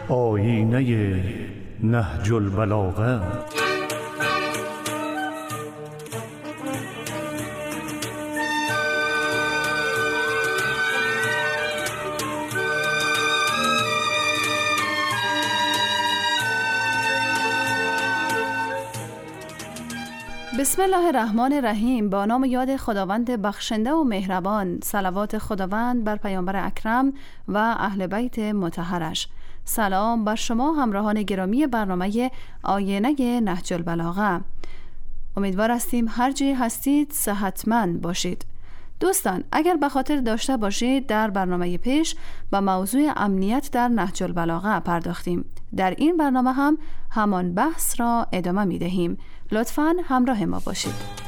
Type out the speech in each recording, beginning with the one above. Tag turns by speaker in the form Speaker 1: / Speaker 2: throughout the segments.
Speaker 1: آیینه نهج البلاغه.
Speaker 2: بسم الله الرحمن الرحیم. با نام یاد خداوند بخشنده و مهربان. صلوات خداوند بر پیامبر اکرم و اهل بیت مطهرش. سلام بر شما همراهان گرامی برنامه آینه نهج البلاغه. امیدوار هستیم هر جای هستید صحتمند باشید. دوستان، اگر به خاطر داشته باشید در برنامه پیش به موضوع امنیت در نهج البلاغه پرداختیم. در این برنامه هم همان بحث را ادامه می دهیم. لطفاً همراه ما باشید.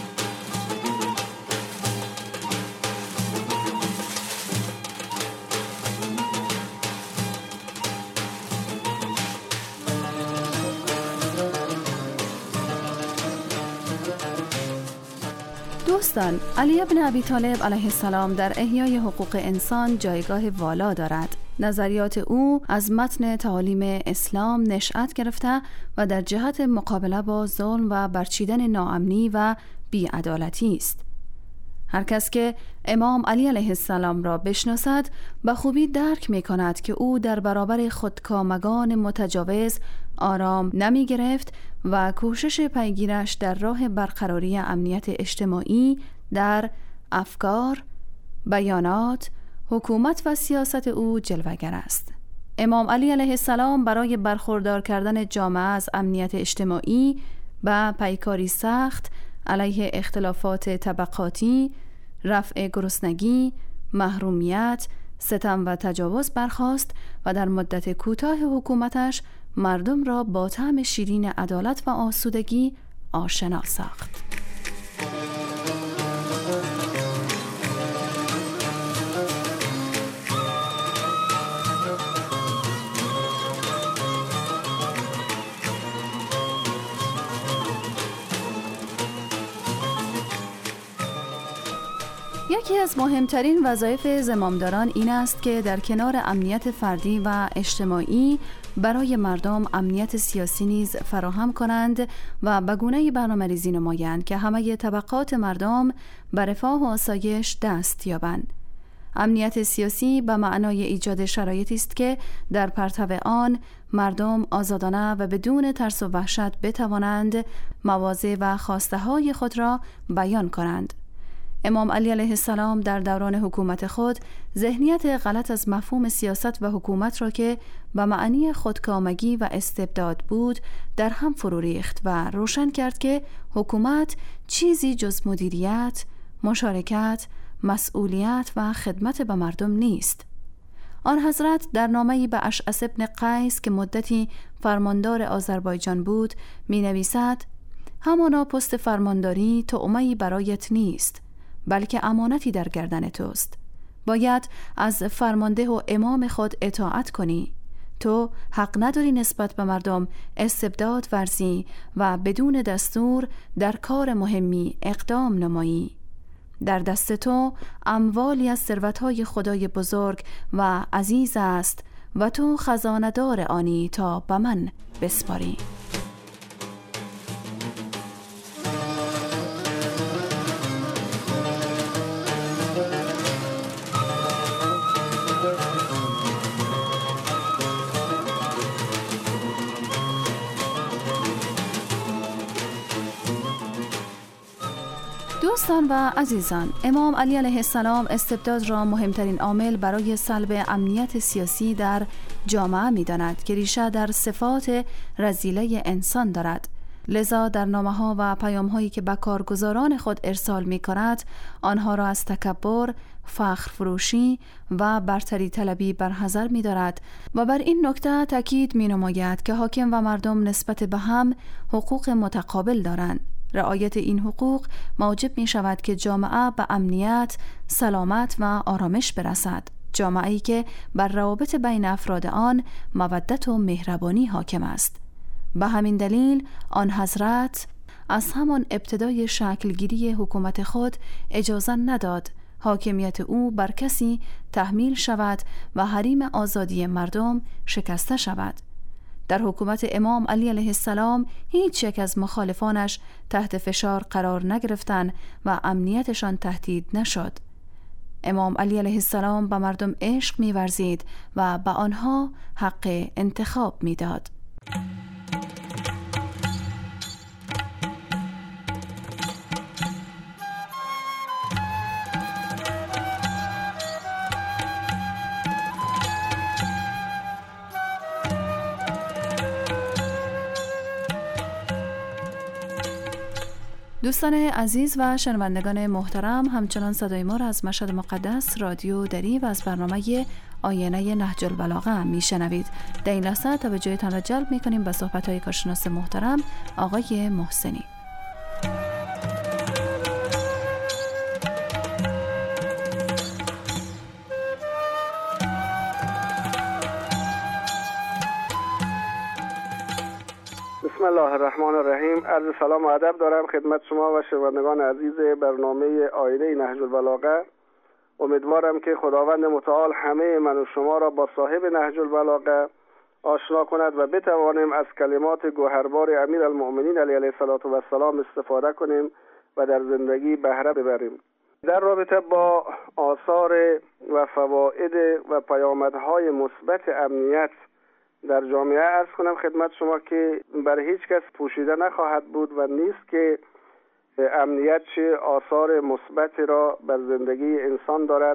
Speaker 2: دوستان، علی بن ابی طالب علیه السلام در احیای حقوق انسان جایگاه والا دارد. نظریات او از متن تعالیم اسلام نشأت گرفته و در جهت مقابله با ظلم و برچیدن ناامنی و بی‌عدالتی است. هر کس که امام علی علیه السلام را بشناسد به خوبی درک می کند که او در برابر خودکامگان متجاوز آرام نمی گرفت و کوشش پیگیرش در راه برقراری امنیت اجتماعی در افکار، بیانات، حکومت و سیاست او جلوه‌گر است. امام علی علیه السلام برای برخوردار کردن جامعه از امنیت اجتماعی و پیکاری سخت علیه اختلافات طبقاتی، رفع گرسنگی، محرومیت، ستم و تجاوز برخاست و در مدت کوتاه حکومتش مردم را با طعم شیرین عدالت و آسودگی آشنا ساخت. یکی از مهمترین وظایف زمامداران این است که در کنار امنیت فردی و اجتماعی برای مردم امنیت سیاسی نیز فراهم کنند و به گونه‌ای برنامه‌ریزی نمایند که همه طبقات مردم به رفاه و آسایش دست یابند. امنیت سیاسی به معنای ایجاد شرایطی است که در پرتو آن مردم آزادانه و بدون ترس و وحشت بتوانند مواضع و خواسته‌های خود را بیان کنند. امام علی علیه السلام در دوران حکومت خود ذهنیت غلط از مفهوم سیاست و حکومت را که به معنی خودکامگی و استبداد بود در هم فرو ریخت و روشن کرد که حکومت چیزی جز مدیریت، مشارکت، مسئولیت و خدمت به مردم نیست. آن حضرت در نامه‌ای به اشعث ابن قیس که مدتی فرماندار آذربایجان بود می نویسد: همانا پست فرمانداری طعمه‌ای برایت نیست، بلکه امانتی در گردن توست. باید از فرمانده و امام خود اطاعت کنی. تو حق نداری نسبت به مردم استبداد ورزی و بدون دستور در کار مهمی اقدام نمایی. در دست تو اموالی از ثروت‌های خدای بزرگ و عزیز است و تو خزانه‌دار آنی تا به من بسپاری. دوستان و عزیزان، امام علی علیه السلام استبداد را مهمترین عامل برای سلب امنیت سیاسی در جامعه می داند که ریشه در صفات رذیله انسان دارد. لذا در نامه‌ها و پیام‌هایی که به کارگزاران خود ارسال می‌کند، آنها را از تکبر، فخر فروشی و برتری طلبی برحذر می‌دارد و بر این نکته تاکید می‌نماید که حاکم و مردم نسبت به هم حقوق متقابل دارند. رعایت این حقوق موجب می‌شود که جامعه به امنیت، سلامت و آرامش برسد. جامعه‌ای که بر روابط بین افراد آن مودت و مهربانی حاکم است. به همین دلیل آن حضرت از همان ابتدای شکلگیری حکومت خود اجازه نداد حاکمیت او بر کسی تحمیل شود و حریم آزادی مردم شکسته شود. در حکومت امام علی علیه السلام هیچ یک از مخالفانش تحت فشار قرار نگرفتند و امنیتشان تهدید نشد. امام علی علیه السلام به مردم عشق می‌ورزید و به آنها حق انتخاب می‌داد. دوستان عزیز و شنوندگان محترم، همچنان صدای ما را از مشهد مقدس رادیو دری و از برنامه آینه نهج البلاغه میشنوید. در این لحظه توجهتان را جلب میکنیم به صحبت‌های کارشناس محترم آقای محسنی.
Speaker 3: بسم الله الرحمن الرحیم. عرض سلام و ادب دارم خدمت شما و شنوندگان عزیز برنامه آینه نهج البلاغه. امیدوارم که خداوند متعال همه من و شما را با صاحب نهج البلاغه آشنا کند و بتوانیم از کلمات گوهربار امیرالمؤمنین علیه السلام استفاده کنیم و در زندگی بهره ببریم. در رابطه با آثار و فواید و پیامدهای مثبت امنیت در جامعه عرض کنم خدمت شما که برای هیچ کس پوشیده نخواهد بود و نیست که امنیت چه آثار مثبتی را بر زندگی انسان دارد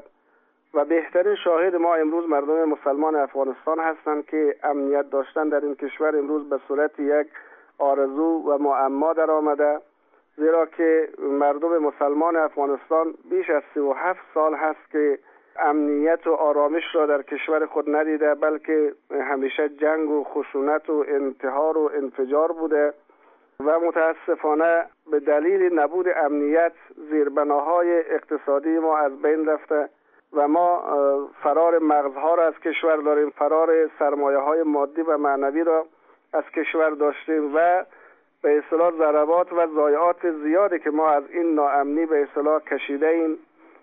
Speaker 3: و بهترین شاهد ما امروز مردم مسلمان افغانستان هستند که امنیت داشتن در این کشور امروز به صورت یک آرزو و معما در آمده، زیرا که مردم مسلمان افغانستان بیش از 37 سال هست که امنیت و آرامش را در کشور خود ندیده، بلکه همیشه جنگ و خشونت و انتحار و انفجار بوده و متاسفانه به دلیل نبود امنیت زیربناهای اقتصادی ما از بین رفته و ما فرار مغزها را از کشور داریم، فرار سرمایه‌های مادی و معنوی را از کشور داشتیم و به اصطلاح ضربات و ضایعات زیادی که ما از این ناامنی به اصطلاح کشیده ایم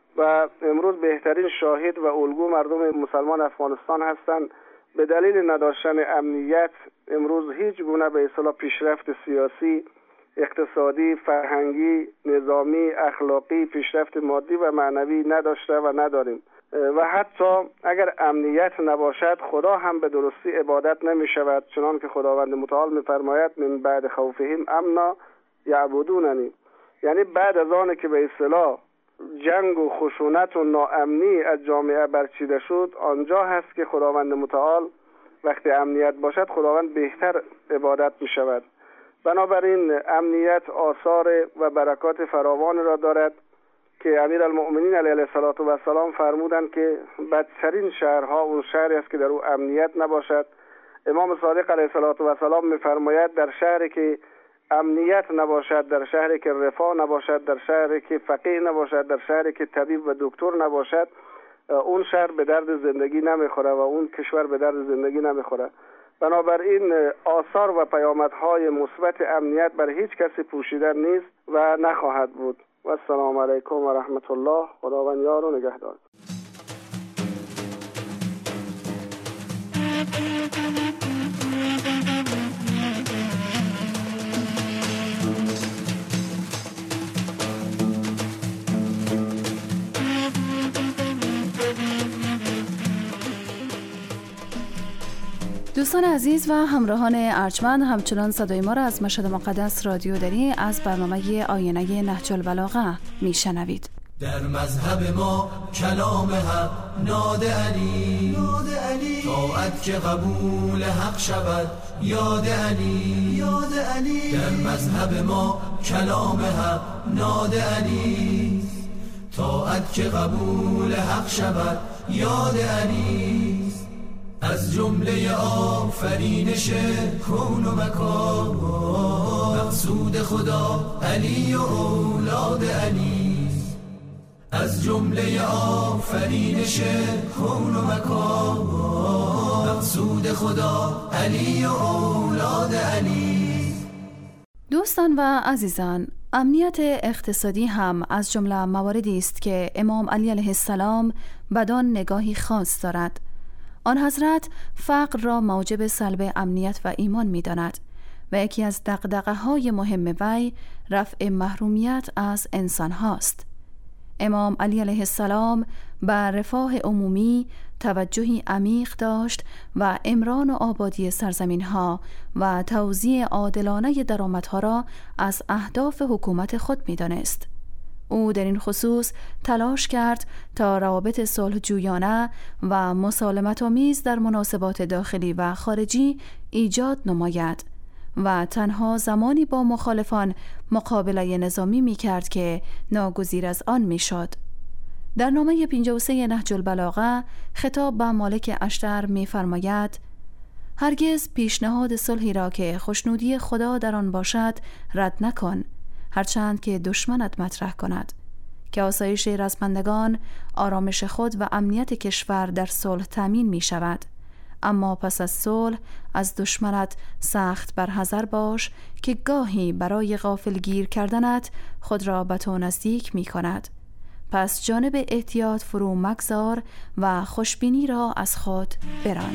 Speaker 3: و امروز بهترین شاهد و الگو مردم مسلمان افغانستان هستند. به دلیل نداشتن امنیت امروز هیچ گونه به اصطلاح پیشرفت سیاسی، اقتصادی، فرهنگی، نظامی، اخلاقی، پیشرفت مادی و معنوی نداشته و نداریم و حتی اگر امنیت نباشد خدا هم به درستی عبادت نمی شود، چنان که خداوند متعال می فرماید من بعد خوفهم امنا یعبدوننی، یعنی بعد از آن که به اصطلاح جنگ و خشونت و ناامنی از جامعه برچیده شد، آنجا هست که خداوند متعال وقتی امنیت باشد خداوند بهتر عبادت می شود. بنابراین امنیت آثار و برکات فراوان را دارد که امیرالمؤمنین علیه السلام فرمودند که بدترین شهرها اون شهری است که در او امنیت نباشد. امام صادق علیه السلام می فرماید در شهری که امنیت نباشد، در شهری که رفاه نباشد، در شهری که فقیه نباشد، در شهری که طبیب و دکتر نباشد، اون شهر به درد زندگی نمیخوره و اون کشور به درد زندگی نمیخوره. بنابراین آثار و پیامدهای مثبت امنیت بر هیچ کسی پوشیده نیست و نخواهد بود. و السلام علیکم و رحمت الله. خداوند یار و نگهدار.
Speaker 2: دوستان عزیز و همراهان ارجمند، همچنان صدای ما را از مشهد مقدس رادیو دری از برنامه آینه نهج البلاغه میشنوید.
Speaker 4: در مذهب ما کلام حق ناد علی، طاعت که قبول حق شود یاد علی، در مذهب ما کلام حق ناد علی، طاعت که قبول حق شود یاد علی. از جمله آفرینش کون و مکان مقصود خدا علی و اولاد علی، از جمله آفرینش کون و مکان مقصود خدا علی و اولاد علی.
Speaker 2: دوستان و عزیزان، امنیت اقتصادی هم از جمله مواردی است که امام علی علیه السلام بدان نگاهی خاص دارد. آن حضرت فقر را موجب سلب امنیت و ایمان می داند و یکی از دغدغه‌های مهم وی رفع محرومیت از انسان هاست. امام علی علیه السلام بر رفاه عمومی توجهی عمیق داشت و عمران و آبادی سرزمین‌ها و توزیع عادلانه درآمدها را از اهداف حکومت خود می‌دانست. او در این خصوص تلاش کرد تا روابط صلح‌جویانه و مسالمت‌آمیز در مناسبات داخلی و خارجی ایجاد نماید و تنها زمانی با مخالفان مقابله نظامی می‌کرد که ناگزیر از آن می‌شد. در نامه 53 نهج البلاغه خطاب به مالک اشتر می‌فرماید: هرگز پیشنهاد صلحی را که خوشنودی خدا در آن باشد رد نکن، هرچند که دشمنت مطرح کند، که آسایش رزمندگان، آرامش خود و امنیت کشور در صلح تامین می شود. اما پس از صلح از دشمنت سخت برحذر باش که گاهی برای غافلگیر کردنت خود را به تو نزدیک می کند. پس جانب احتیاط فرو مگذار و خوشبینی را از خود بران.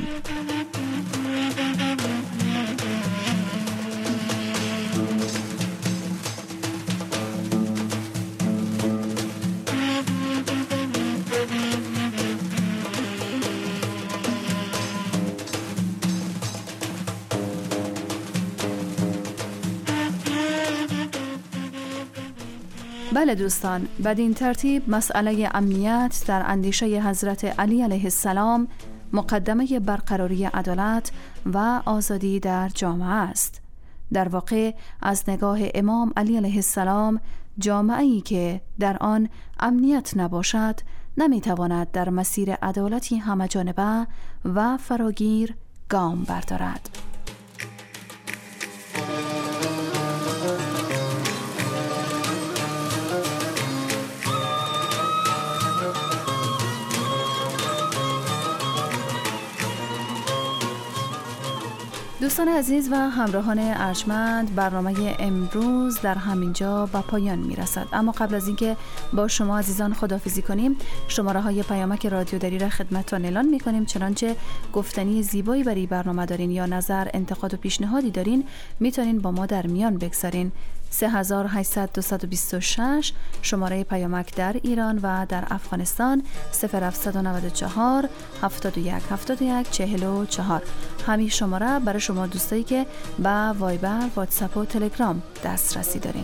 Speaker 2: بله دوستان، بدین ترتیب مسئله امنیت در اندیشه حضرت علی علیه السلام مقدمه برقراری عدالت و آزادی در جامعه است. در واقع از نگاه امام علی علیه السلام جامعه‌ای که در آن امنیت نباشد نمیتواند در مسیر عدالتی همه‌جانبه و فراگیر گام بردارد. دوستان عزیز و همراهان ارجمند، برنامه امروز در همینجا به پایان میرسد. اما قبل از اینکه با شما عزیزان خداحافظی کنیم، شماره های پیامک رادیو دری را خدمتتان اعلان میکنیم. چنانچه گفتنی زیبایی برای برنامه دارین یا نظر، انتقاد و پیشنهادی دارین، میتونین با ما در میان بگذارین. 3800 شماره پیامک در ایران و در افغانستان 0794 71 71 44. همین شماره برای شما دوستایی که با وایبر، واتساپ و تلگرام دسترسی دارین.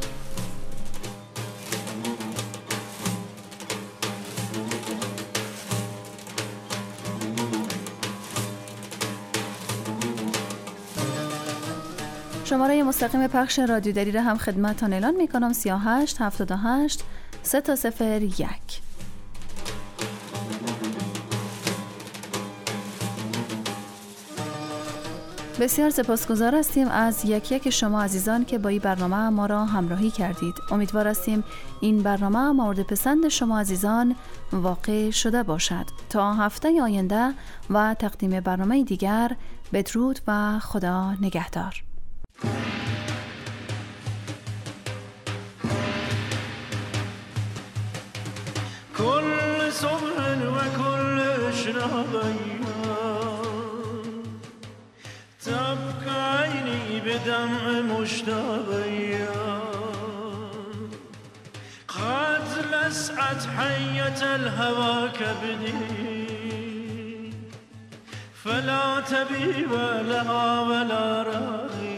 Speaker 2: شماره مستقیم پخش رادیو دری را هم خدمتتان اعلان می‌کنم: 38 78 301. بسیار سپاسگزار هستیم از یک یک شما عزیزان که با این برنامه ما را همراهی کردید. امیدوار هستیم این برنامه مورد پسند شما عزیزان واقع شده باشد. تا هفته آینده و تقدیم برنامه دیگر، بدرود و خدا نگهدار.
Speaker 5: كل صبح وكل شراغية تبكى عيني بدمع مشتاقية قد لسعت حية الهوى كبدي فلا تبي ولا ولا راغي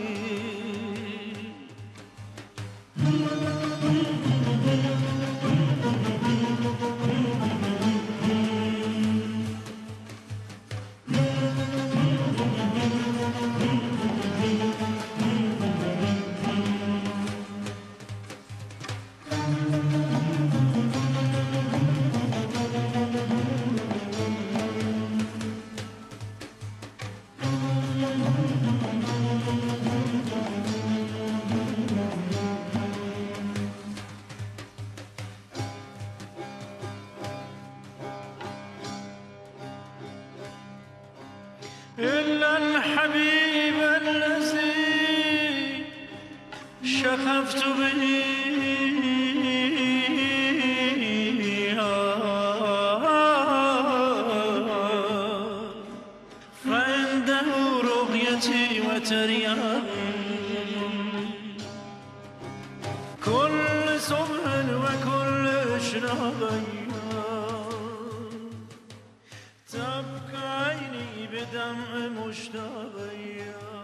Speaker 5: إلا الحبيب الذي خفت به فعنده رؤيتي وتريان كل صبح وكل اشراق تبكى عيني بدمع مشتاق